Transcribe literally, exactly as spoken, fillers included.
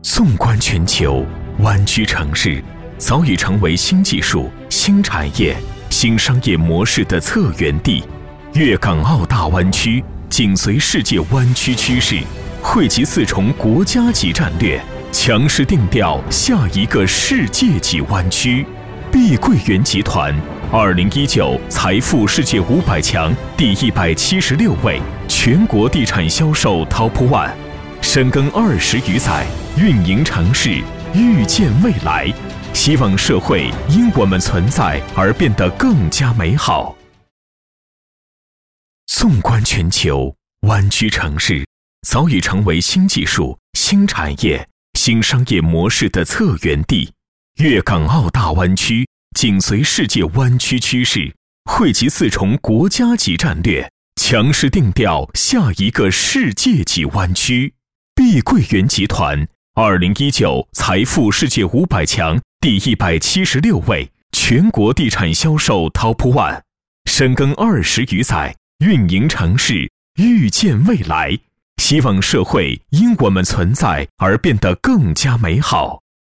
纵观全球，湾区城市早已成为新技术、新产业、新商业模式的策源地。粤港澳大湾区紧随世界湾区趋势，汇集四重国家级战略，强势定调下一个世界级湾区。碧桂园集团二零一九财富世界五百强第一百七十六位，全国地产销售 Top One， 深耕二十余载，运营城市，预见未来，希望社会因我们存在而变得更加美好。纵观全球，湾区城市早已成为新技术、新产业、新商业模式的策源地。粤港澳大湾区紧随世界湾区趋势，汇集四重国家级战略，强势定调下一个世界级湾区。碧桂园集团二零一九财富世界五百强第一百七十六位，全国地产销售 Top One， 深耕二十余载，运营城市，预见未来，希望社会因我们存在而变得更加美好。